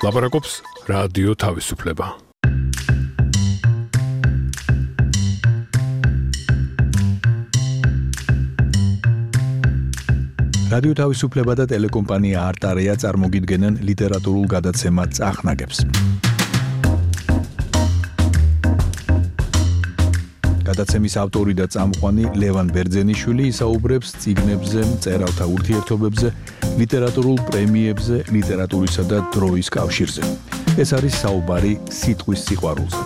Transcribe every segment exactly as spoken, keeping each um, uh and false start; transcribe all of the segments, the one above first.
ლაპარაკობს რადიო თავისუფლება. რადიო თავისუფლება და ტელეკომპანია არტარია წარმოგიდგენენ ლიტერატურულ გადაცემა წახნაგებს. გადაცემის ავტორი და წამყვანი ლევან ბერძენიშვილი ისაუბრებს წიგნებზე, მწერალთა ურთიერთობებზე, ლიტერატურულ პრემიებზე, ლიტერატურისა და დროის კავშირზე. ეს არის საუბარი სიტყვის სიყვარულზე.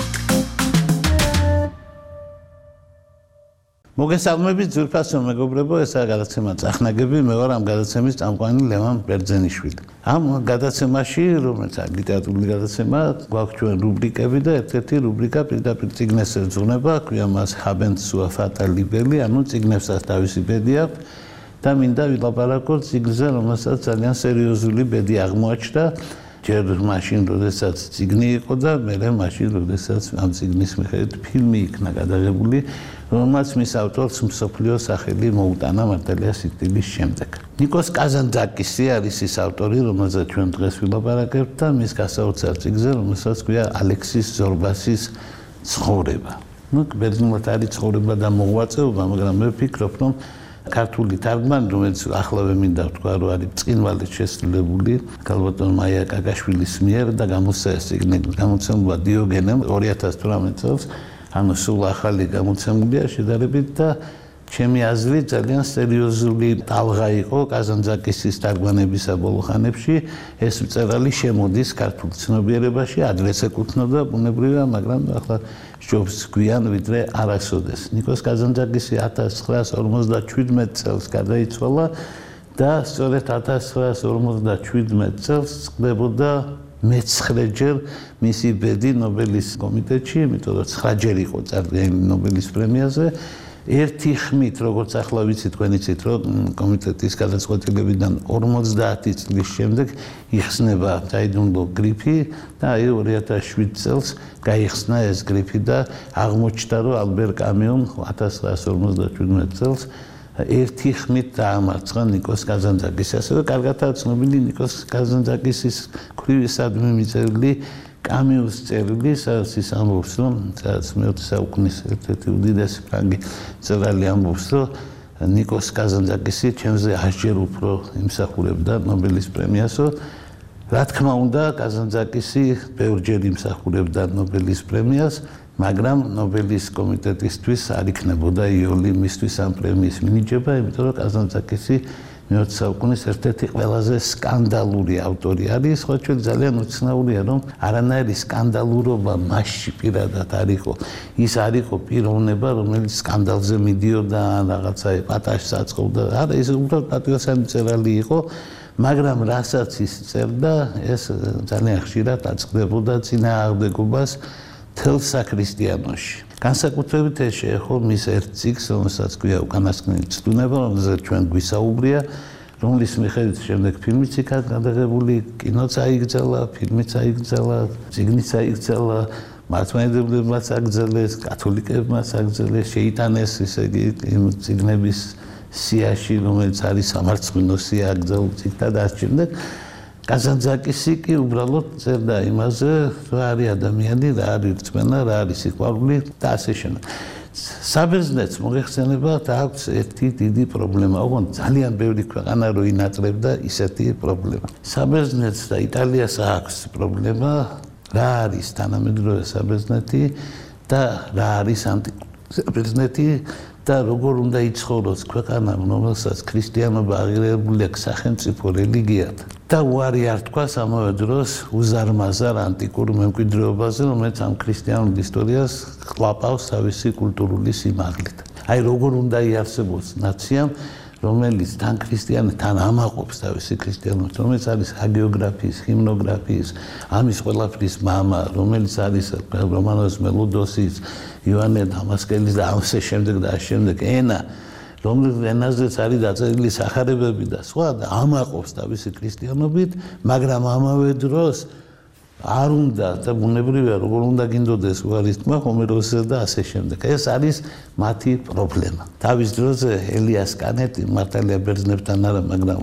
მოგესალმებით ძვირფასო მეგობრებო, ესაა გადაცემა წახნაგები, მე ვარ ამ გადაცემის წამყვანი ლევან ბერძენიშვილი. ამ გადაცემაში, რომელიც არის ლიტერატურული გადაცემა, გვაქვს ჩვენ რუბრიკები და ერთ-ერთი რუბრიკა პირდაპირ წიგნებს ეძღვნება, ქვია მას Haben zur Vater Libelli, ანუ წიგნებსაც თავისი ბედი აქვს და მინდა ვილაპარაკოთ წიგნზე, რომელსაც ძალიან სერიოზული ბედი აღმოაჩნდა. ჯერ მაშინ, როდესაც წიგნი იყო და მერე მაშინ, როდესაც ამ წიგნის მიხედვით ფილმი იქნა გადაღებული, რომელმაც მის ავტორს მსოფლიო სახელი მოუტანა მართალია სიკვდილის შემდეგ. ნიკოს კაზანძაკისი არის ის ავტორი, რომელზეც ჩვენ დღეს ვილაპარაკებთ და მის გასაოცარ წიგნზე, რომელსაც ქვია ალექსის ზორბასის ცხოვრება. ნუ ბერძნულად არის ცხოვრება და მოღვაწეობა, მაგრამ მე ვფიქრობ, რომ ქართული თარგმანი, რომელიც ახლავე მინდა ვთქვა, რომ არის ბრწყინვალედ შესრულებული ქალბატონ მაია კაკაშვილის მიერ და გამოსცა ეს წიგნი, გამოცემულა დიოგენემ ორი ათას თვრამეტ წელს, ანუ სულ ახალი გამოცემულია შედარებით და ჩემი აზრით ძალიან სერიოზული ტალღა იყო კაზანძაკისის თარგმანებისა ბოლო ხანებში. ეს მწერალი შემოდის ქართულ ცნობიერებაში, ადრეც ეკუთვნოდა ბუნებრივია, მაგრამ ახლა ჯობს გვიან ვიდრე არასოდეს. ნიკოს კაზანძაკისი ათას ცხრაას ორმოცდაჩვიდმეტ წელს გარდაიცვალა და სწორედ ათას ცხრაას ორმოცდაჩვიდმეტ წელს წყდებოდა მეცხრეჯერ მისი ბედი ნობელის კომიტეტში, იმიტომ რომ ცხრაჯერ იყო წარდგენილი ნობელის პრემიაზე. ერთი ხმით, როგორც ახლა ვიცი თქვენ იცით, რომ კომიტეტის გადაწყვეტილებიდან ორმოცდაათი წლის შემდეგ იხსნება დაიდუმლო გრიფი და აი ორი ათას შვიდ წელს გაიხსნა ეს გრიფი და აღმოჩნდა, რომ ალბერ კამიუმ ათას ცხრაას ორმოცდაჩვიდმეტ წელს ერთი ხმით დაამარცხა ნიკოს კაზანძაკისი. ასევე კარგადაა ცნობილი ნიკოს კაზანძაკისის ქვრივისადმი მიწერილი კამიუს წერილი, სადაც ის ამბობს, რომ სადაც მეოცე საუკუნის ერთ-ერთი უდიდესი ფრანგი მწერალი ამბობს, რომ ნიკოს კაზანძაკისი ჩემზე ათჯერ უფრო იმსახურებდა ნობელის პრემიასო. რა თქმა უნდა, კაზანძაკისი ბევრჯერ იმსახურებდა ნობელის პრემიას, მაგრამ ნობელის კომიტეტისთვის არ იქნებოდა იოლი მისთვის ამ პრემიის მინიჭება, იმიტომ რომ კაზანძაკისი მეოცე საუკუნის ერთ-ერთი ყველაზე სკანდალური ავტორი არის, ხო ჩვენ ძალიან უცნაურია, რომ არანაირი სკანდალურობა მასში პირადად არ იყო. ის არ იყო პიროვნება, რომელიც სკანდალზე მიდიოდა, რაღაცა პატაშს აწყობდა. არა, ის უბრალოდ პატრიოტული მწერალი იყო, მაგრამ რასაც ის წერდა, ეს ძალიან ხშირად აწყდებოდა წინააღმდეგობას თელ საქრისტიანოში. განსაკუთრებით ეს შეეხო მის ერთ წიგნს, რომელსაც ქვია უკანასკნელი ცდუნება, რომელზეც ჩვენ გვისაუბრია, რომლის მიხედვით შემდეგ ფილმიც იქნა გადაღებული, კინოც აიგრძელა, ფილმიც აიგრძელა, წიგნიც აიგრძელა, მართლმადიდებლებმაც აგრძელეს, კათოლიკებმაც აგრძელეს, შეიტანეს ესე იგი იმ წიგნების სიაში, რომელიც არის სამარცხვინო სია აგრძელულ წიგნთა და ამ შემდეგ. კაზანძაკისი კი უბრალოდ წერდა იმაზე, რა არის ადამიანი, რა არის რწმენა, რა არის სიყვარული და ასე შემდეგ. საბერძნეთს მოგეხსენებათ, აქვს ერთი დიდი პრობლემა, ოღონდ ძალიან ბევრი ქვეყანა რო ინატრებდა ისეთი პრობლემა. საბერძნეთს და იტალიას აქვს პრობლემა, რა არის თანამედროვე საბერძნეთი და რა არის ანტიკური საბერძნეთი და როგორ უნდა იცხოვროს ქვეყანა, რომელსაც ქრისტიანობა აღიარებული აქვს სახელმწიფო რელიგიად. და უარი არ თქვას ამავე დროს უზარმაზარ ანტიკურ მემკვიდრეობაზე, რომელიც ამ ქრისტიანულ ისტორიას ყლაპავს თავისი კულტურული სიმაღლით. აი როგორ უნდა იარსებოს ნაციამ, რომელიც თან ქრისტიანი თან ამაყობს თავისი ქრისტიანობას, რომელიც არის ჰაგიოგრაფიის, ჰიმნოგრაფიის, ამის ყველაფრის მამა, რომელიც არის რომანოს მელოდოსის, იოანე დამასკელის და ამავე შემდეგ და ამ შემდეგ ენა, რომლის ენაზეც არის დაწერილი სახარებები და სხვა და ამაყობს თავისი ქრისტიანობით, მაგრამ ამავე დროს არ უნდა და ბუნებრივია როგორ უნდა გინდოდეს უარის თქმა ჰომეროსზე და ასე შემდეგ. ეს არის მათი პრობლემა. თავის დროზე ელიას კანეტი მართალია ბერძნებთან არა, მაგრამ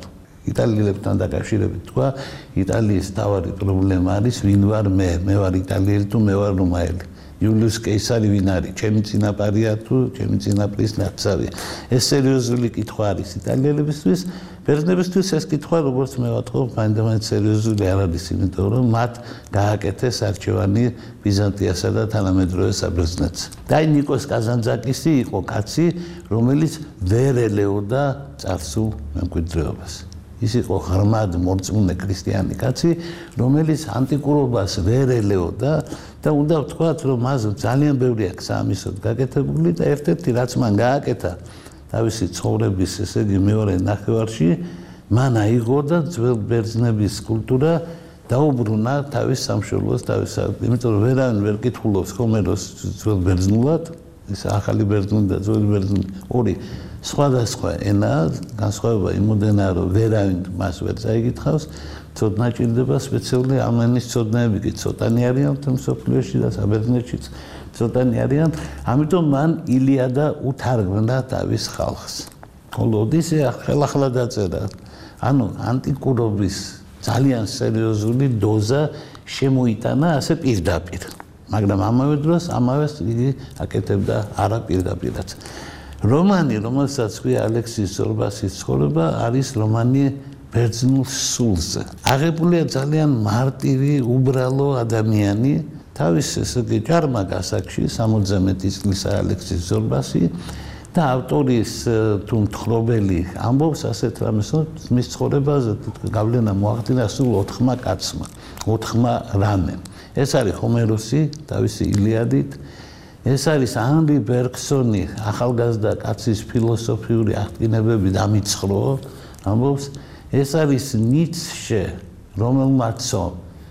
იტალიელებთან დაკავშირებით თქვა, იტალიის თავარი პრობლემა არის ვინ ვარ მე, მე ვარ იტალიელი თუ მე ვარ რომაელი. იულიუს კეისარი ვინ არის? ჩემი წინაპარია თუ ჩემი წინაპრის ნაცავია. ეს სერიოზული კითხვა არის იტალიელებისთვის, ბერძნებისთვის ეს კითხვა, როგორც მე ვატყობ, მაინდამაინც სერიოზული არ არის, იმიტომ რომ მათ გააკეთეს არჩევანი ბიზანტიასა და თანამედროვე საბერძნეთს. და აი ნიკოს კაზანძაკისი იყო კაცი, რომელიც ვერ ელეოდა წარსულ მემკვიდრეობას. ის იყო ღრმად მორწმუნე ქრისტიანი კაცი, რომელიც ანტიკურობას ვერ ელეოდა და უნდა ვთქვათ, რომ მას ძალიან ბევრი აქვს საამისოდ გაკეთებული და ერთ-ერთი რაც მან გააკეთა თავისი ცხოვრების, ესე იგი მეორე ნახევარში, მან აიღო და ძველ ბერძნების კულტურა დაუბრუნა თავის სამშობლოს, თავის, იმიტომ რომ ვერავინ ვერ კითხულობს ჰომეროს ძველ ბერძნულად, ეს ახალი ბერძნული და ძველი ბერძნული ორი სხვადასხვა ენაა, განსხვავება იმოდენაა, რომ ვერავინ მას ვერ წაიკითხავს, ცოდნა ჭირდება სპეციალური ამ ენის ცოდნაები კი ცოტანი არიან თემ სოფლიოში და საბერძნეთშიც ცოტანი არიან, ამიტომ მან ილიადა უთარგმნა თავის ხალხს. ხოლო ოდისეა ხელახლა დაწერა. ანუ ანტიკურობის ძალიან სერიოზული დოზა შემოიტანა ასე პირდაპირ. მაგრამ ამავე დროს ამავეს იგი აკეთებდა არა პირდაპირაც. რომანი, რომელსაც ქვია ალექსის ზორბასის ცხოვრება, არის რომანი ბერძნულ სულზე. აღებულია ძალიან მარტივი, უბრალო ადამიანი, თავის ესე იგი ჭარმა გასაგში, სამოცზე მეტი წლისა ალექსის ზორბასი და ავტორის თუ მთხრობელი ამბობს ასეთ რამეს, რომ მის ცხოვრებაზე გავლენა მოახდინა სულ ოთხმა კაცმა, ოთხმა რამემ. ეს არის ჰომეროსი თავისი ილიადით, ეს არის ანრი ბერგსონი, ახალგაზრდა კაცის ფილოსოფიური აღდგენებები დამიწყრო, ამბობს, ეს არის ნიცშე, რომელმაცო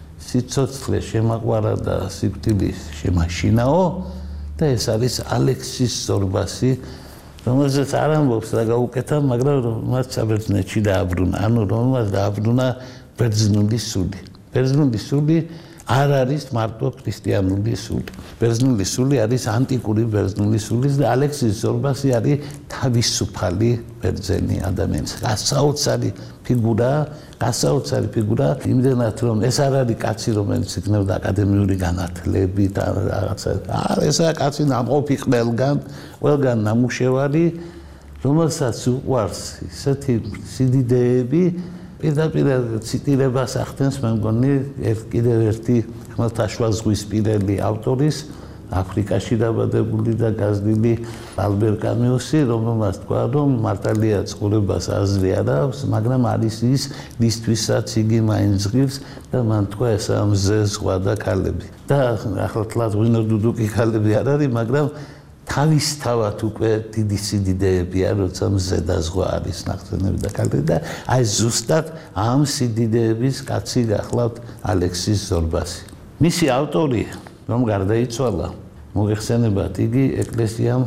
სიცოცხლე შემაყვარა და სიკვდილი შემაშინაო და ეს არის ალექსის ზორბასი, რომელზეც არ ამბობს რა გაუკეთა, მაგრამ რომელმაც საბერძნეთში დააბრუნა, ანუ რომელმაც დააბრუნა ბერძნული სული. ბერძნული სული არ არის მარტო ქრისტიანული სული. ბერძნული სული არის ანტიკური ბერძნული სული და ალექსის ზორბასი არის თავისუფალი ბერძენი ადამიანი. გასაოცარი ფიგურა, გასაოცარი ფიგურა, იმდენად რომ ეს არ არის კაცი, რომელიც იქნებოდა აკადემიური განათლებით და რაღაცა. არა, ესაა კაცი ნამყოფი ყველგან, ყველგან ნამუშევარი, რომელსაც უყვარს ისეთი სიდიდეები, პირდაპირ ციტირებას ახდენს მე მგონი კიდევ ერთი ხმელთაშუაზღვისპირელი ავტორის აფრიკაში დაბადებული და გაზრდილი ალბერ კამიუსი, რომელმაც თქვა, რომ მართალია ცხოვრებას აზრი არ აქვს, მაგრამ არის ის, ვისთვისაც იგი მაინც ღირს და მან თქვა ესაა მზე, ზღვა და ქალები. და ახლა თლად ღვინო დუდუკი ქალები არ არის, მაგრამ თავისთავად უკვე დიდი სიდიდეებია, როცა მზე და ზღვა არის ნახტენები და ქალები და აი ზუსტად ამ სიდიდეების კაცი გახლავთ ალექსის ზორბასი. მისი ავტორი რომ გარდაიცვალა, მოგეხსენებათ, იგი ეკლესიამ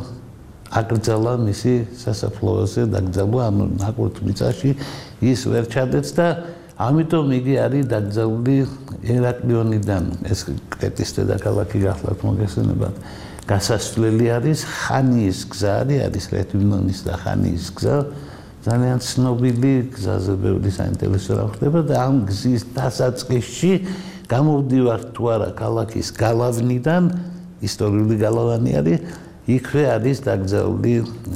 აკრძალა მისი სასაფლაოზე დაკრძალვა, ანუ ნაკურთ მიწაში ის ვერ ჩადեց და ამიტომ იგი არის დაკრძალული ერაკლიონიდან, ეს კრეტის დედაქალაქი გახლავთ, მოგეხსენებათ. გასასვლელი არის ხანიის გზა, არის რეთვინონის და ხანიის გზა, ძალიან ცნობილი გზაზე ბევრი საინტერესო რამ ხდება და ამ გზის დასაწყისში გამოვდივართ თუ არა ქალაქის გალავნიდან, ისტორიული გალავანი არის, იქვე არის დაკრძალული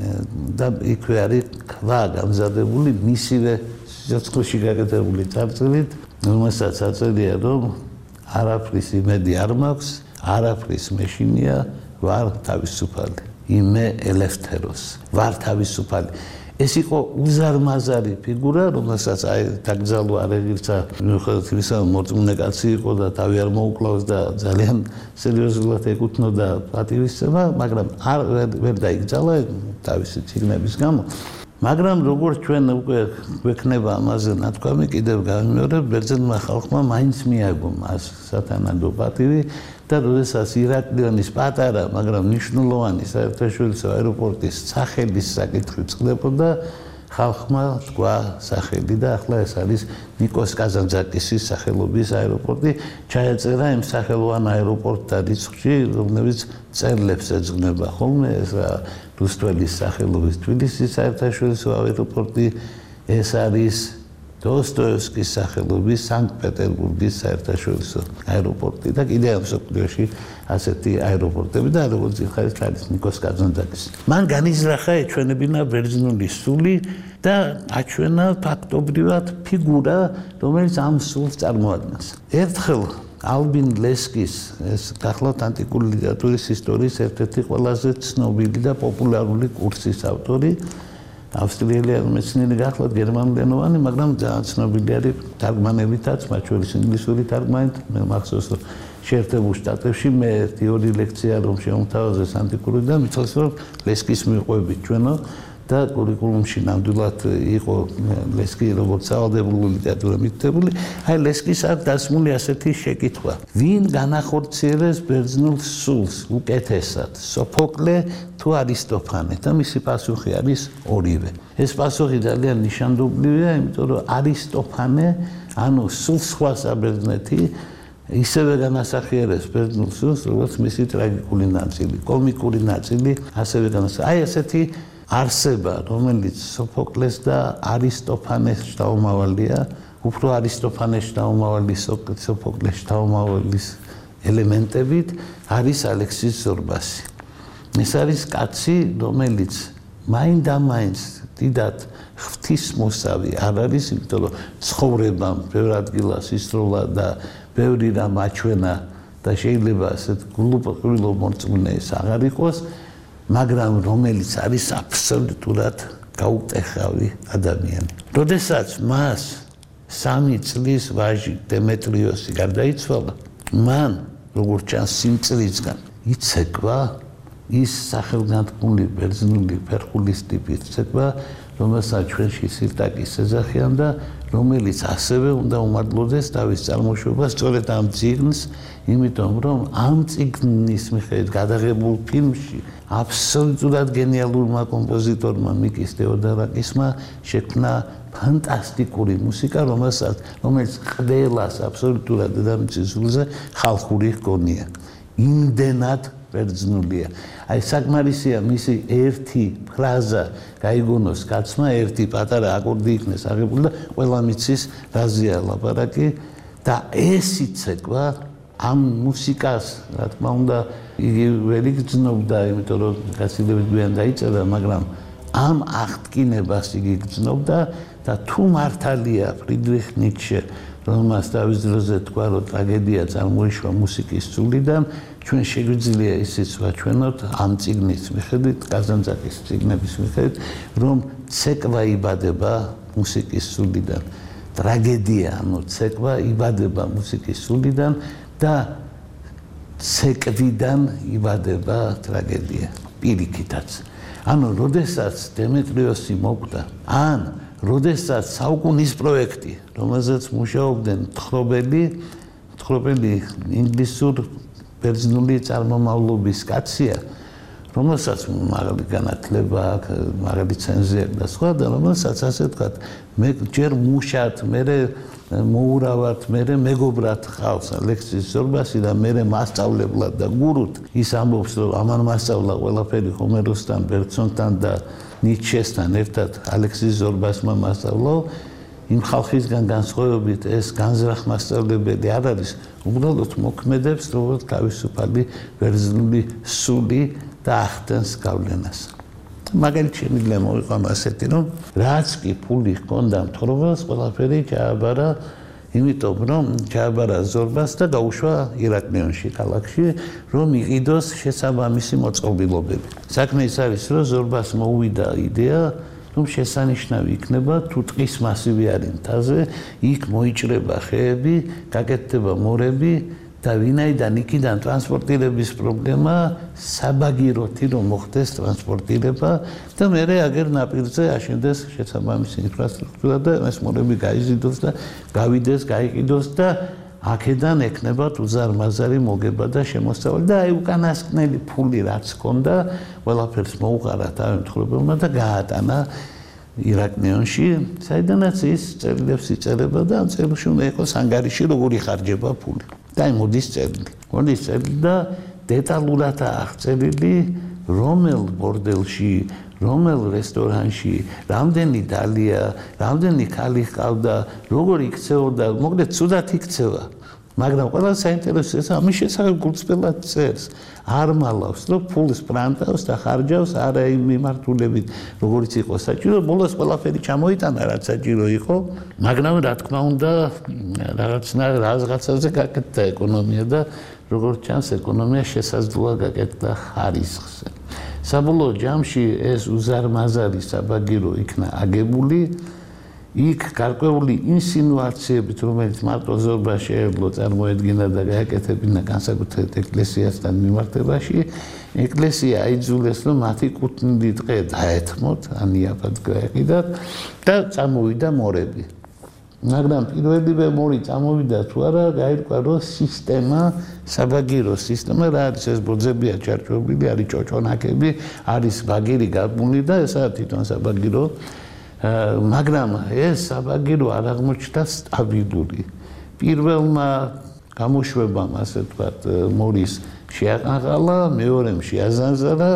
და იქვე არის ქვა გამზადებული მისივე სიცოცხლეში გაკეთებული წარწერით, რომელსაც აწერია, რომ არაფრის იმედი არ მაქვს, არაფრის მეშინია, ვარ თავისუფალი, იმე ელევთეროს, ვარ თავისუფალი. ეს იყო უზარმაზარი ფიგურა, რომელსაც აი დაკრძალვა არ ეგრეცა, მიუხედავად იმისა, რომ მორწმუნე კაცი იყო და თავი არ მოუკლავს და ძალიან სერიოზულად ეკუთვნოდა პატივისცემა, მაგრამ არ ვერ დაიკრძალა თავისი ციგნების გამო. მაგრამ როგორც ჩვენ უკვე გვექნება ამაზე ნათქვამი, კიდევ გავიმეორებ, ბერძენმა ხალხმა მაინც მიაგო მას სათანადო პატივი და როდესაც ირაკლიონის პატარა, მაგრამ მნიშვნელოვანი საერთაშორისო აეროპორტის სახელის საკითხი წყდებოდა, ხალხმა თქვა სახელი და ახლა ეს არის ნიკოს კაზანძაკისის სახელობის აეროპორტი, ჩაეწერა იმ სახელოვან აეროპორტთა რიცხვში, რომლებიც წერლებს ეძღვნება ხოლმე, ეს რუსტველის სახელობის თბილისის საერთაშორისო აეროპორტი, ეს არის დოსტოევსკის სახელობის სანქტ-პეტერბურგის საერთაშორისო აეროპორტი და კიდევ ამ მსოფლიოში ასეთი აეროპორტები და როგორც იხარით არის ნიკოს კაძანძაკის. მან განიზრახა ეჩვენებინა ბერძნული სული და აჩვენა ფაქტობრივად ფიგურა, რომელიც ამ სულს წარმოადგენს. ერთხელ ალბინ ლესკის ეს გახლავთ ანტიკური ლიტერატურის ისტორიის ერთ-ერთი ყველაზე ცნობილი და პოპულარული კურსის ავტორი ავსტრიელი მეცნიერი გახლავთ გერმანულენოვანი, მაგრამ ძალიან ცნობილი არის თარგმანებითაც, მათ შორის ინგლისური თარგმანით. მე მახსოვს რომ შეერთებულ შტატებში მე ერთი ორი ლექცია რომ შემოთავაზეს ანტიკური და მიცეს რომ ლესკის მიყვებით ჩვენო და კურიკულუმში ნამდვილად იყო ლესკი როგორც სავალდებულო ლიტერატურა მითითებული. აი ლესკის აქ დასმული ასეთი შეკითხვა. ვინ განახორციელებს ბერძნულ სულს უკეთესად, სოფოკლე თუ არისტოფანე? და მისი პასუხი არის ორივე. ეს პასუხი ძალიან ნიშანდობლივია, იმიტომ რომ არისტოფანე, ანუ სულს სხვა საბერძნეთი ისევე განასახიერებს ბერძნულ სულს, როგორც მისი ტრაგიკული ნაწილი, კომიკური ნაწილი, ასევე განასახიერებს. აი ესეთი არსება, რომელიც სოფოკლეს და არისტოფანეს შთამომავალია, უფრო არისტოფანეს შთამომავალი სოფოკლეს შთამომავალის ელემენტებით არის ალექსის ზორბასი. ეს არის კაცი, რომელიც მაინდამაინც დიდად ღვთისმოსავი არ არის, იმიტომ რომ ცხოვრებამ ბევრ ადგილას ისროლა და ბევრი რამ აჩვენა და შეიძლება ასეთ გულუყვილო მორწმუნე ეს აღარ იყოს, მაგრამ რომელიც არის აბსოლუტურად გაუტეხავი ადამიანი. როდესაც მას სამი წლის ვაჟი დემეტრიოსი გარდაიცვალა, მან, როგორც ჩანს სიმწრისგან, იცეკვა ის სახელგანთქმული ბერძნული ფერხულის ტიპის ცეკვა, რომელსაც ჩვენში სირტაკის ეძახიან და რომელიც ასევე უნდა უმადლოდეს თავის წარმოშობას სწორედ ამ წიგნს, იმიტომ რომ ამ წიგნის მიხედვით გადაღებულ ფილმში აბსოლუტურად გენიალურმა კომპოზიტორმა მიკის თეოდორაკისმა შექმნა ფანტასტიკური მუსიკა, რომელსაც რომელიც ყველას აბსოლუტურად დედამიწის ზურგზე ხალხური ჰგონია. იმდენად ბერძნულია. აი საკმარისია მისი ერთი ფრაზა გაიგონოს კაცმა, ერთი პატარა აკორდი იქნეს აღებული და ყველა მიცის რაზეა ლაპარაკი და ეს იცეკვა ამ მუსიკას, რა თქმა უნდა, იგი ვერ იგრძნობდა, იმიტომ რომ გასილებით გვიან დაიწერა, მაგრამ ამ აღტკინებას იგი იგრძნობდა და თუ მართალია ფრიდრიხ ნიცშე, რომელმაც თავის დროზე თქვა, რომ ტრაგედია წარმოიშვა მუსიკის სულიდან, ჩვენ შეგვიძლია ისიც ვაჩვენოთ ამ წიგნის მიხედვით, კაზანძაკის წიგნების მიხედვით, რომ ცეკვა იბადება მუსიკის სულიდან. ტრაგედია, ანუ ცეკვა იბადება მუსიკის სულიდან და ცეკვიდან იბადება ტრაგედია, პირიქითაც. ანუ, როდესაც დემეტრიოსი მოკვდა, ან როდესაც საუკუნის პროექტი, რომელზეც მუშაობდნენ მთხრობელი, მთხრობელი ინგლისურ ბერძნული წარმომავლობის კაცია, რომელსაც მაგალი განათლება აქვს, მაგალი ცენზი აქვს და სხვა და რომელსაც ასე ვთქვათ, მე ჯერ მუშად, მერე მოურავად, მერე მეგობრად ხავს ალექსის ზორბასი და მერე მასწავლებლად და გურუთ ის ამბობს, რომ ამან მასწავლა ყველაფერი ჰომეროსთან, ბერგსონთან და ნიცშესთან ერთად ალექსის ზორბასმა მასწავლა. იმ ხალხისგან განსხვავებით ეს განზრახ მასწავლებელი არ არის, უბრალოდ მოქმედებს როგორც თავისუფალი ბერძნული სული და ახდენს გავლენას. მაგალითად შემიძლია მოვიყვან ასეთი, რომ რაც კი ფული ჰქონდა მთხრობას, ყველაფერი ჩააბარა, იმიტომ რომ ჩააბარა ზორბას და გაუშვა ირაკლიონში, ქალაქში, რომ იყიდოს შესაბამისი მოწყობილობები. საქმე ის არის, რომ ზორბას მოუვიდა იდეა, რომ შესანიშნავი იქნება თუ ტყის მასივი არის მთაზე, იქ მოიჭრება ხეები, გაკეთდება მორები და ვინაიდან იქიდან ტრანსპორტირების პრობლემა, საბაგიროთი რომ მოხდეს ტრანსპორტირება და მერე აგერ ნაპირზე აშენდეს შესაბამისი ინფრასტრუქტურა და ეს მორები გაიზიდოს და გავიდეს, გაიყიდოს და აქედან ექნება უზარმაზარი მოგება და შემოსავალი და აი უკანასკნელი ფული რაც ჰქონდა, ყველაფერს მოუყარა თავი მთხრობელმა და გაატანა ირაკლიონში, საიდანაც ის წერილებს იწერება და ამ წერილში უნდა იყოს ანგარიში, როგორ იხარჯება ფული. და აი მოდის წერილი. მოდის წერილი და დეტალურადაა აღწერილი, რომელ ბორდელში, რომელ რესტორანში, რამდენი დალია, რამდენი ქალი ჰყავდა, როგორ იქცეოდა, მოკლედ ცუდად იქცევა. მაგრამ ყველა საინტერესო ეს ამის შესახებ გულწრფელად წერს. არ მალავს, რომ ფულს პრანტავს და ხარჯავს არა იმ მიმართულებით, როგორიც იყო საჭირო, ბოლოს ყველაფერი ჩამოიტანა, რაც საჭირო იყო, მაგრამ რა თქმა უნდა, რაღაცნაირ რაღაცაზე გაკეთდა ეკონომია და როგორც ჩანს, ეკონომია შესაძლოა გაკეთდა ხარისხზე. საბოლოო ჯამში ეს უზარმაზარი საბაგირო იქნა აგებული იქ გარკვეული ინსინუაციებით, რომელიც მარტო ზორბას შეეძლო წარმოედგინა და გააკეთებინა განსაკუთრებით ეკლესიასთან მიმართებაში, ეკლესია აიძულეს, რომ მათი კუთვნილი დღე დაეთმოთ, ანიაფად გაეყიდათ და წამოვიდა მორები. მაგრამ პირველივე მორი წამოვიდა თუ არა, გაირკვა, რომ სისტემა, საბაგირო სისტემა რა არის, ეს ბოძებია ჩარჩობილი, არის ჭოჭონაკები, არის ბაგირი გაბმული და ესაა თვითონ საბაგირო. მაგრამ ეს საბაგირო არ აღმოჩნდა სტაბილური. პირველმა გამოშვებამ, ასე ვთქვათ, მორის შეაყაღალა, მეორემ შეაზანზარა,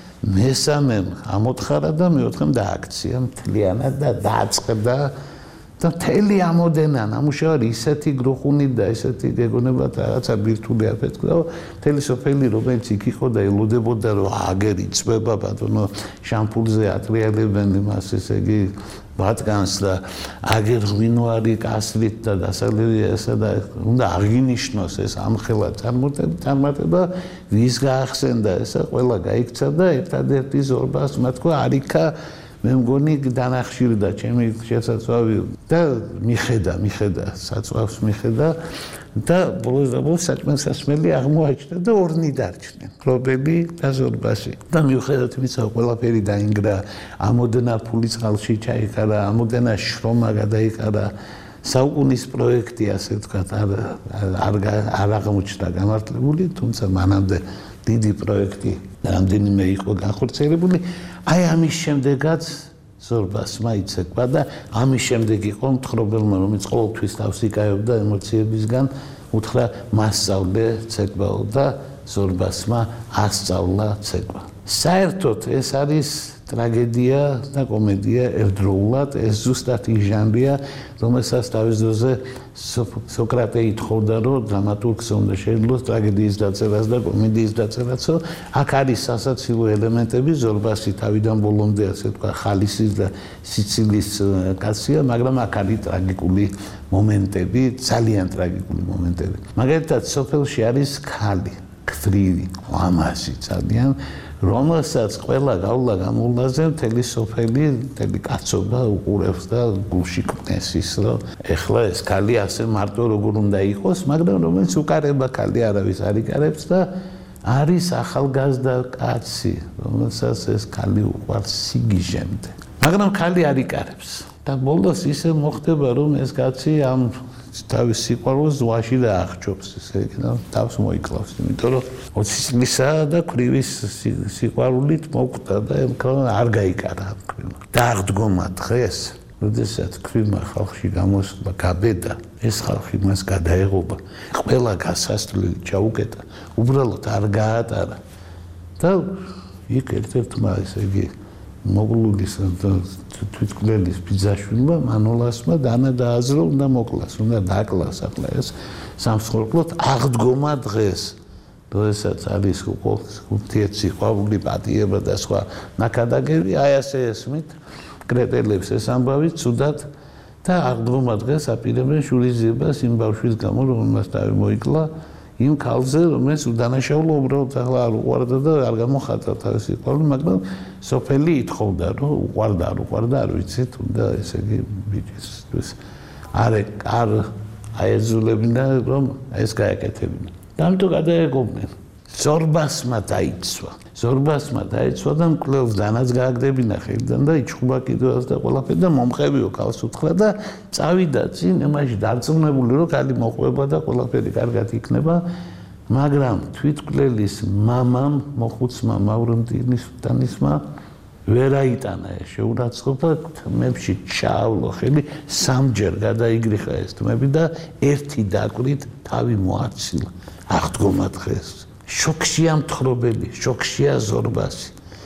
მესამემ ამოთხარა და მეოთხემ დააქცია მთლიანად და დააწყდა და მთელი ამოდენა ნამუშევარი ისეთი გროხუნით და ისეთი გეგონებათ რაღაცა ბირთვული აფეთქდა, მთელი სოფელი რომელიც იქ იყო და ელოდებოდა რომ აგერ იწვება ბატონო შამპურზე ატრიალებენ იმას ესე იგი ბატკანს და აგერ ღვინოარი კასრით და დასალევია ესა და უნდა აღინიშნოს ეს ამხელა წარმატება ვის გაახსენდა ესა ყველა გაიქცა და ერთადერთი ზორბას მათქვა არიქა მე მგონი დანახშირდა ჩემი შესაძლოა და მიხედა მიხედა საწვავს მიხედა და ბოლოს და ბოლოს საჭმელსასმელი აღმოაჩნდა და ორნი დარჩნენ პრობები და ზორბასი და მიუხედავად იმისა ყველაფერი დაინგრა ამოდენა ფული წყალში ჩაიყარა ამოდენა შრომა გადაიყარა საუკუნის პროექტი ასე ვთქვათ არ არ არ აღმოჩნდა გამართლებული თუმცა მანამდე დიდი პროექტი რამდენიმე იყო განხორციელებული აი ამის შემდეგაც ზორბასმა იცეკვა და ამის შემდეგ იყო მთხრობელმა რომელიც ყოველთვის თავს იკავებდა ემოციებისგან უთხრა მასწავლე ცეკვაო და ზორბასმა ასწავლა ცეკვა საერთოდ ეს არის ტრაგედია და კომედია ერთდროულად ეს ზუსტად ის ჟანრია რომელსაც თავის დროზე სოკრატე ითხოვდა რომ დრამატურგს უნდა შეძლოს ტრაგედიის დაწერას და კომედიის დაწერასო აქ არის სასაცილო ელემენტები ზორბასი თავიდან ბოლომდე ასე თქვა ხალისის და სიცილის კაცია მაგრამ აქ არის ტრაგიკული მომენტები ძალიან ტრაგიკული მომენტები მაგალითად სოფელში არის ქალი ქფრირი ლამაზი ძალიან რომელსაც ყველა გავლა გამულაზე მთელი სოფელი, მთელი კაცობა უყურებს და გულში კვნესის, რომ ეხლა ეს ქალი ასე მარტო როგორ უნდა იყოს, მაგრამ რომელიც უკარება ქალი არავის არ იკარებს და არის ახალგაზრდა კაცი, რომელსაც ეს ქალი უყვარს სიგიჟემდე. მაგრამ ქალი არ იკარებს და ბოლოს ისე მოხდება, რომ ეს კაცი ამ თავის სიყვარულს ზღვაში დაახჭობს ესე იგი და თავს მოიკლავს იმიტომ რომ ოცი წლისა და ქვრივის სიყვარულით მოკვდა და არ გაიკარა ქვრივმა დააღდგომა დღეს როდესაც ქვრივმა ხალხში გამოსვლა გაბედა ეს ხალხი მას გადაეღობა ყველა გასასვლელი ჩაუკეტა უბრალოდ არ გაატარა და იქ ერთ-ერთმა ესე იგი მოგლულის თვითკვლელის ბიძაშვილმა მანოლასმა დანა დააზრო უნდა მოკლას უნდა დაკლას ახლა ეს სამსხურკლოდ აღდგომა დღეს როდესაც არის ურთიერთსიყვარული პატიება და სხვა ნაკადაგები აი ასე ესმით კრეტელებს ეს ამბავი ცუდად და აღდგომა დღეს აპირებენ შურიზებას იმ ბავშვის გამო რომელმაც თავი მოიკლა იმ ქალზე რომელიც უდანაშაულო უბრალოდ ახლა არ უყვარდა და არ გამოხატა თავის სიყვარული მაგრამ სოფელი ითხოვდა რომ უყვარდა არ უყვარდა არ ვიცი თუნდა ესე იგი ბიჭისთვის არ არ აეძულებინა რომ ეს გააკეთებინა და ამიტომ გადაეგობნენ ზორბასმა დაიცვა ზორბასმა დაიცვა და მკვლელს დანაც გააგდებინა ხელიდან და იჩხუბა კიდევაც და ყველაფერი და მომყევიო ქალს უთხრა და წავიდა წინ იმაში დარწმუნებული რომ ქალი მოყვება და ყველაფერი კარგად იქნება მაგრამ თვითკვლელის მამამ მოხუცმა მავრემტინის ტანისმა ვერ აიტანა ეს შეურაცხყოფა თმებში ჩაავლო ხელი სამჯერ გადაიგრიხა ეს თმები და ერთი დაკვირით თავი მოაცილა აღდგომა დღეს შოქშია მთხრობელი, შოქშია ზორბასი.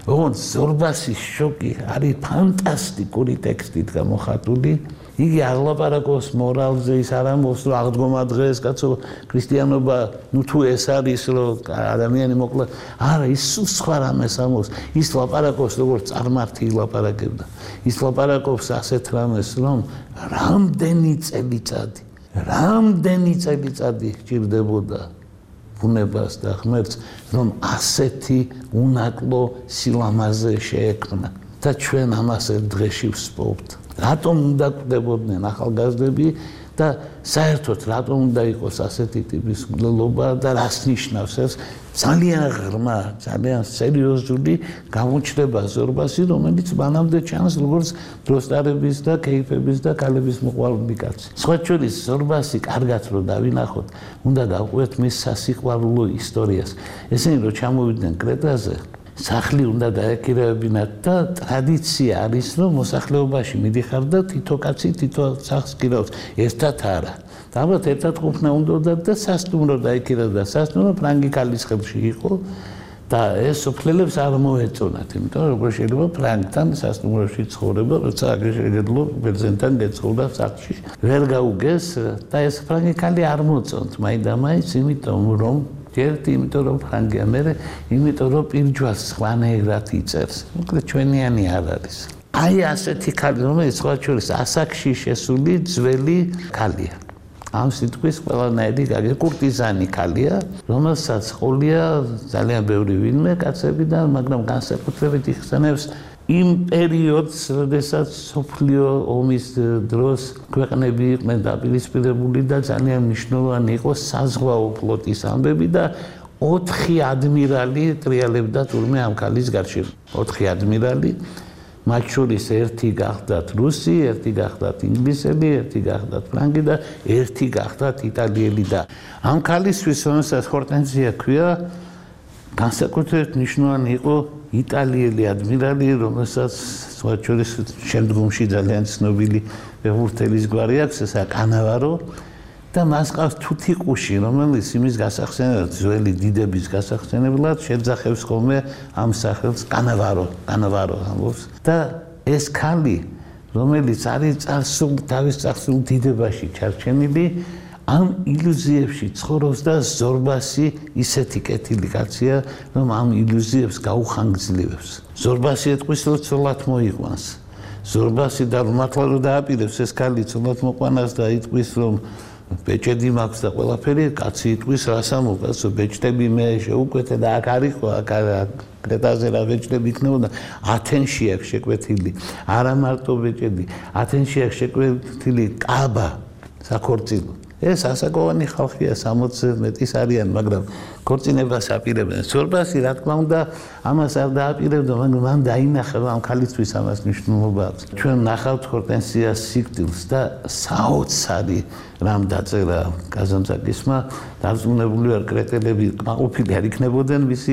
ოღონდ ზორბასის შოკი არის ფანტასტიკური ტექსტით გამოხატული. იგი აღლაპარაკობს მორალზე, ის არ ამბობს, რომ აღდგომა დღეს, კაცო, ქრისტიანობა, ნუ თუ ეს არის, რომ ადამიანი მოკლა, არა, ის სხვა რამეს ამბობს. ის ლაპარაკობს, როგორც წარმართი ლაპარაკებდა. ის ლაპარაკობს ასეთ რამეს, რომ რამდენი წელიწადი, რამდენი წელიწადი ჭირდებოდა ბუნებას და ღმერთს, რომ ასეთი უნაკლო სილამაზე შეექმნა. და ჩვენ ამას ერთ დღეში ვსპობთ. რატომ უნდა გვდებოდნენ ახალგაზრდები და საერთოდ რატომ უნდა იყოს ასეთი ტიპის მკვლელობა და რას ნიშნავს ეს ძალიან ღრმა, ძალიან სერიოზული გამოჩნდება ზორბასი, რომელიც მანამდე ჩანს როგორც დროსტარების და კეიფების და კალების მოყვარული კაცი. სხვა შორის ზორბასი კარგად რო დავინახოთ, უნდა გავყვეთ მის სასიყვარულო ისტორიას. ესენი რო ჩამოვიდნენ კრეტაზე, სახლი უნდა დაეკირებინათ და ტრადიცია არის, რომ მოსახლეობაში მიდიხარ და თითო კაცი თითო სახლს კირავს, ერთად არა. და ალბათ ერთად ყოფნა უნდა და სასტუმრო დაეკირებდა. სასტუმრო ფრანგი ქალის ხელში იყო და ეს სოფლელებს არ მოეწონათ, იმიტომ რომ როგორ შეიძლება ფრანგთან სასტუმროში ცხოვრება, როცა აგერშეგედლო ბერძენთან გეცხოვდა სახლში. ვერ გაუგეს და ეს ფრანგი ქალი არ მოწონთ, მაინდა-მაინც, იმიტომ რომ ერთი, იმიტომ რომ ფრანგია, მერე, იმიტომ რომ პირჯვარს სხვანაირად იწერს. მოკლედ ჩვენიანი არ არის. აი ასეთი ქალი, რომელიც სხვა შორის ასაკში შესული ძველი ქალია. ამ სიტყვის ყველანაირი გაგე კურტიზანი ქალია, რომელსაც ყოლია ძალიან ბევრი ვინმე კაცებიდან, მაგრამ განსაკუთრებით იხსენებს იმ პერიოდს, როდესაც სოფლიო ომის დროს ქვეყნები იყვნენ დაპირისპირებული და ძალიან მნიშვნელოვანი იყო საზღვაო ფლოტის ამბები და ოთხი ადმირალი ტრიალებდა თურმე ამ ქალის გარშემო. ოთხი ადმირალი, მათ შორის ერთი გახდათ რუსი, ერთი გახდათ ინგლისელი, ერთი გახდათ ფრანგი და ერთი გახდათ იტალიელი და ამ ქალისთვის, რომელსაც ჰორტენზია ქვია, განსაკუთრებით მნიშვნელოვანი იყო იტალიელი ადმირალი, რომელსაც სხვა შორის შემდგომში ძალიან ცნობილი ფეხბურთელის გვარი აქვს, ესაა კანავარო და მას ყავს თუთიყუში, რომელიც იმის გასახსენებლად, ძველი დიდების გასახსენებლად შეძახებს ხოლმე ამ სახელს კანავარო, კანავარო ამბობს და ეს ქალი, რომელიც არის წარსულ თავის წარსულ დიდებაში ჩარჩენილი, ამ ილუზიებში ცხოვრობს და ზორბასი ისეთი კეთილი კაცია, რომ ამ ილუზიებს გაუხანგრძლივებს. ზორბასი ეთქვის, რომ ცოლად მოიყვანს. ზორბასი და მართლა რომ დააპირებს ეს ქალი ცოლად მოყვანას და იტყვის, რომ ბეჭედი მაქვს და ყველაფერი, კაცი იტყვის, რას ამოკაცო, ბეჭდები მე შეუკვეთე და აქ არისო, აქ კრეტაზე რა ბეჭდები იქნებოდა, ათენში აქვს შეკვეთილი. არა მარტო ბეჭედი, ათენში აქვს შეკვეთილი კაბა, საქორწილო. ეს ასაკოვანი ხალხია, სამოცზე მეტის არიან, მაგრამ ქორწინებას აპირებენ. ზორბასი, რა თქმა უნდა, ამას არ დააპირებდა, მაგრამ მან დაინახა, რომ ამ ქალისთვის ამას მნიშვნელობა აქვს. ჩვენ ნახავთ ჰორტენზიას სიკვდილს და საოცარი რამ დაწერა კაზანძაკისმა, დარწმუნებული ვარ, კრეტელები კმაყოფილი არ იქნებოდნენ მისი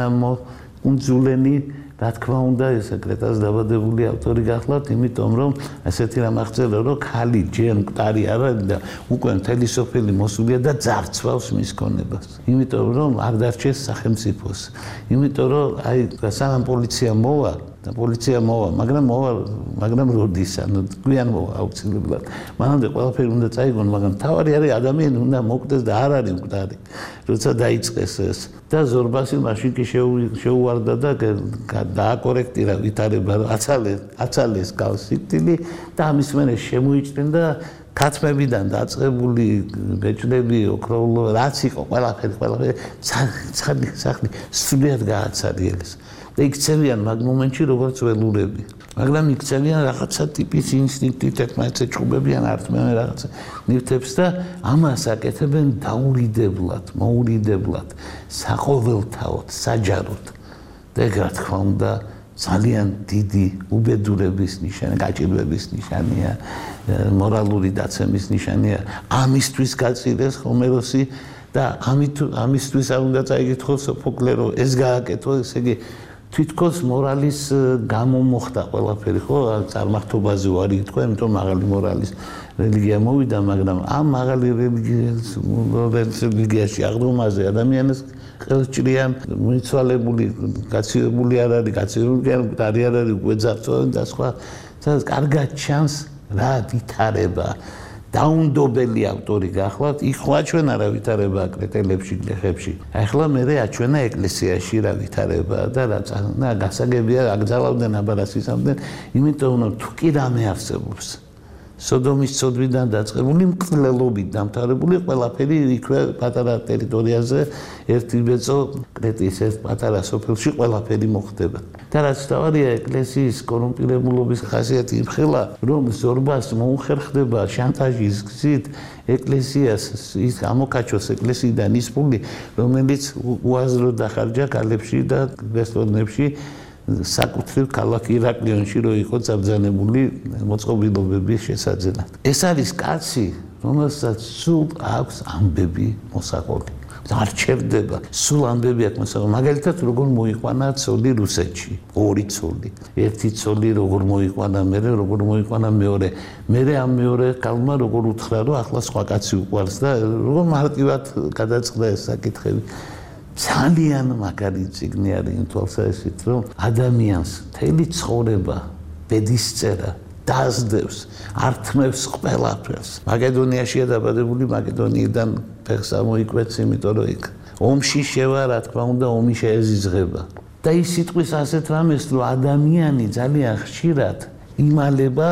თანამოუნძულენი. რა თქმა უნდა, ეს კრეტას დაბადებული ავტორი გახლავთ, იმიტომ რომ ასეთი რამ აღწერა, რომ ქალი ჯერ მკვდარი არ არის და უკვე მთელი სოფელი მოსულია და ძარცვავს მის ქონებას. იმიტომ რომ არ დარჩეს სახელმწიფოს. იმიტომ რომ აი სანამ პოლიცია მოვა და პოლიცია მოვა, მაგრამ მოვა, მაგრამ როდის, ანუ გვიან მოვა აუცილებლად. მანამდე ყველაფერი უნდა წაიგონ, მაგრამ თავარი არის ადამიანი უნდა მოკდეს და არ არის მკვდარი. როცა დაიწყეს ეს და ზორბასი მაშინ კი შეუვარდა და დააკორექტირა ვითარება, აცალეს, აცალეს გავსიტილი და ამის მერე შემოიჭრა ქათმებიდან დაწყებული ბეჭდები, ოქროულო, რაც იყო, ყველაფერი, ყველაფერი სახლი, სახლი სრულიად გააცარიელეს. და იქცევიან მაგ მომენტში როგორც ველურები. მაგრამ იქცევიან რაღაცა ტიპის ინსტინქტით, ერთმანეთს ეჭუბებიან ართმევენ რაღაცა ნივთებს და ამას აკეთებენ დაურიდებლად, მოურიდებლად, საყოველთაოდ, საჯაროდ. და ეგ რა თქმა უნდა ძალიან დიდი უბედურების ნიშანი, გაჭირვების ნიშანია, მორალური დაცემის ნიშანია. ამისთვის გაწირეს ჰომეროსი და ამით ამისთვის არ უნდა წაიგეთქო სოფოკლე, რომ ეს გააკეთო, ესე იგი თითქოს მორალის გამო მოხდა ყველაფერი, ხო? წარმართობაზე ვარ ითქვა, იმიტომ მაღალი მორალის რელიგია მოვიდა, მაგრამ ამ მაღალი რელიგიაში აღდგომაზე ადამიანის ხელჭრიან მიცვალებული, გაცივებული არ არის, გაცივებული არ არის, გვეძახწოვენ და სხვა. სადაც კარგად ჩანს რა ვითარება. დაუნდობელი ავტორი გახლავთ, იქ ხო აჩვენა რა ვითარება კრეტელებში, გლეხებში. ახლა მე აჩვენა ეკლესიაში რა ვითარება და რა და გასაგებია აგზავავდნენ აბარას ისამდენ, იმიტომ რომ თუ კი რამე არსებობს. სოდომის ცოდვიდან დაწყებული მკვლელობით დამთავრებული ყველაფერი იქვე პატარა ტერიტორიაზე ერთი ბეწო კრეტის ერთ პატარა სოფელში ყველაფერი მოხდება. და რაც თავარია ეკლესიის კორუმპირებულობის ხასიათი იმხელა, რომ ზორბას მოუხერხდება შანტაჟის გზით ეკლესიას ის ამოკაჩოს ეკლესიიდან ის ფული, რომელიც უაზრო დახარჯა კალებში და რესტორნებში საკუთრივ ქალაქ ირაკლიონში რო იყო წაბრძანებული მოწყობილობების შესაძენად. ეს არის კაცი, რომელსაც სულ აქვს ამბები მოსაყოლი. არ ჩერდება, სულ ამბები აქვს მოსაყოლი. მაგალითად, როგორ მოიყვანა ცოლი რუსეთში, ორი ცოლი. ერთი ცოლი როგორ მოიყვანა, მერე როგორ მოიყვანა მეორე. მერე ამ მეორე კალმა როგორ უთხრა, რომ ახლა სხვა კაცი უყვარს და როგორ მარტივად გადაწყდა ეს საკითხები. ძალიან მაგარი წიგნი არის იმ თვალსაზრისით, რომ ადამიანს მთელი ცხოვრება ბედისწერა დაასდევს, ართმევს ყველაფერს. მაკედონიაშია დაბადებული, მაკედონიიდან ფეხს ამოიკვეთს, იმიტომ რომ იქ ომში შევა, რა თქმა უნდა, ომი შეეზიზღება. და ის სიტყვის ასეთ რამეს, რომ ადამიანი ძალიან ხშირად იმალება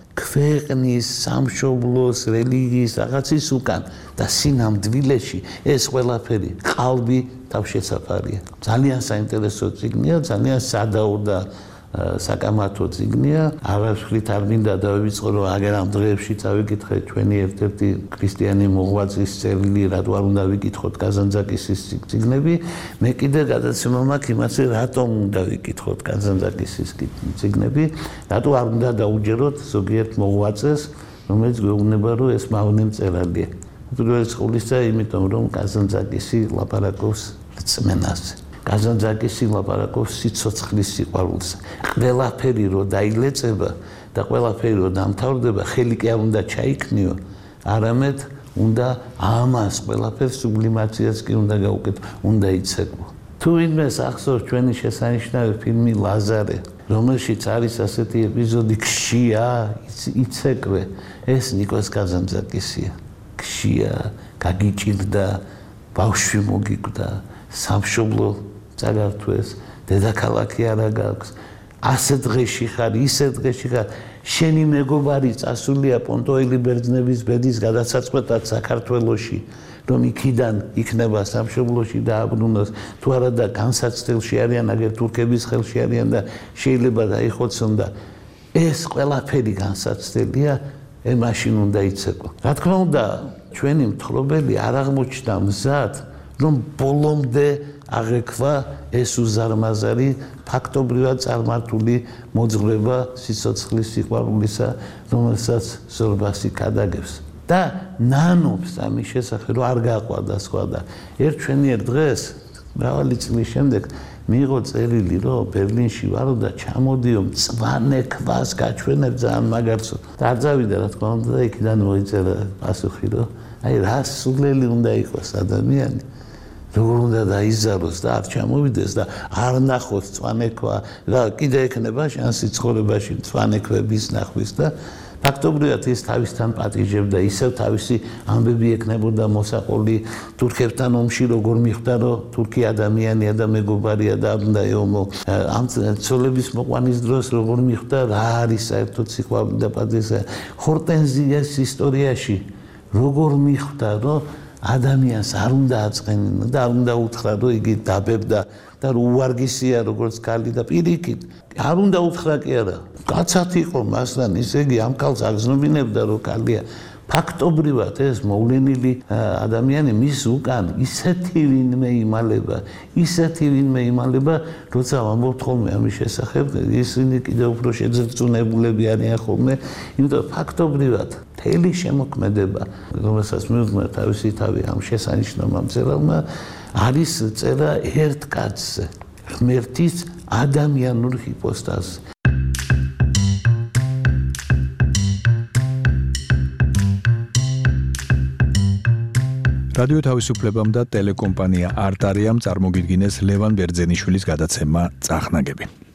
ქვეყნის, სამშობლოს, რელიგიის რაღაცის უკან და სინამდვილეში ეს ყველაფერი ყალბი თავშესაფარია. ძალიან საინტერესო წიგნია, ძალიან სადაო და საკამათო წიგნია. არასხლით არ მინდა დავივიწყო, რომ აგერ ამ დღეებში წავიკითხე ჩვენი ერთ-ერთი ქრისტიანი მოღვაწის წერილი, რატო არ უნდა ვიკითხოთ კაზანძაკისის წიგნები. მე კიდე გადაცემა მაქვს იმაზე, რატომ უნდა ვიკითხოთ კაზანძაკისის წიგნები, რატო არ უნდა დაუჯეროთ ზოგიერთ მოღვაწეს, რომელიც გვეუბნება, რომ ეს მავნე მწერალია. უპირველეს ყოვლისა, იმიტომ რომ კაზანძაკისი ლაპარაკობს რწმენაზე. კაზანძაკისი ლაპარაკობს სიცოცხლის სიყვარულს. ყველაფერი რო დაილეწება და ყველაფერი რო დამთავრდება, ხელი კი არ უნდა ჩაიქნიო, არამედ უნდა ამას ყველაფერს სუბლიმაციას კი უნდა გაუკეთო, უნდა იცეკვო. თუ ვინმეს ახსოვს ჩვენი შესანიშნავი ფილმი ლაზარე, რომელშიც არის ასეთი ეპიზოდი ქშია, იცეკვე, ეს ნიკოს კაზანძაკისია. ქშია, გაგიჭირდა, ბავშვი მოგიკვდა, სამშობლო წაგართვეს, დედაქალაქი არა გაქვს. ასე დღეში ხარ, ისე დღეში ხარ. შენი მეგობარი წასულია პონტოელი ბერძნების ბედის გადასაწყვეტად საქართველოში, რომ იქიდან იქნება სამშობლოში დააბრუნოს, თუ არა და განსაცდელში არიან, აგერ თურქების ხელში არიან და შეიძლება დაიხოცონ და ეს ყველაფერი განსაცდელია, ე მაშინ უნდა იცეკვო. რა თქმა უნდა, ჩვენი მთხრობელი არ აღმოჩნდა მზად, რომ ბოლომდე აღექვა ეს უზარმაზარი ფაქტობრივად წარმართული მოძღვრება სიცოცხლის სიყვარულისა, რომელსაც ზორბასი გადაგებს და ნანობს ამის შესახებ, რომ არ გაყვარდა სხვა და ერთ ჩვენიერ დღეს მრავალი წლის შემდეგ მიიღო წერილი, რომ ბერლინში ვარო და ჩამოდიო მწვანე ქვას გაჩვენებ ძალიან მაგარცო. და არ წავიდა, რა თქმა უნდა, და იქიდან მოიწერა პასუხი, რომ აი რა სულელი უნდა იყოს ადამიანი, როგორ უნდა დაიზაროს და არ ჩამოვიდეს და არ ნახოს მწვანე ქვა და კიდე ექნება შანსი ცხოვრებაში მწვანე ქვების ნახვის და ფაქტობრივად ის თავისთან პატიჟებდა, ისევ თავისი ამბები ექნებოდა მოსაყოლი თურქებთან ომში, როგორ მიხვდა, რომ თურქი ადამიანია და მეგობარია და უნდა ეომო. ამ ცოლების მოყვანის დროს როგორ მიხვდა, რა არის საერთოდ სიყვარული და პატივისცემა. ჰორტენზიას ისტორიაში როგორ მიხვდა, რომ ადამიანს არ უნდა აწყენინა და არ უნდა უთხრა, რომ იგი დაბებდა და უვარგისია როგორც ქალი და პირიქით. არ უნდა უთხრა კი არა. კაცად იყო მასთან, ისე იგი ამ ქალს აგზნობინებდა, რომ ქალია. ფაქტობრივად ეს მოვლენილი ადამიანი მის უკან ისეთი ვინმე იმალება, ისეთი ვინმე იმალება, როცა ვამბობთ ხოლმე ამის შესახებ, ისინი კიდევ უფრო შეძრწუნებულები არიან ხოლმე, იმიტომ ფაქტობრივად მთელი შემოქმედება, რომელსაც მიუძღვნა თავისი თავი ამ შესანიშნავ მწერალმა, არის წერა ერთ კაცზე, ღმერთის ადამიანურ ჰიპოსტაზს. რადიო თავისუფლებამ და ტელეკომპანია არტარიამ წარმოგიდგინეს ლევან ბერძენიშვილის გადაცემა წახნაგები.